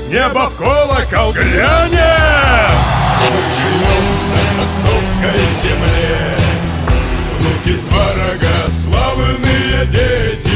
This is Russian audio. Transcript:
небо в колокол грянет. Мы живем на отцовской земле, внуки сварога, славные дети.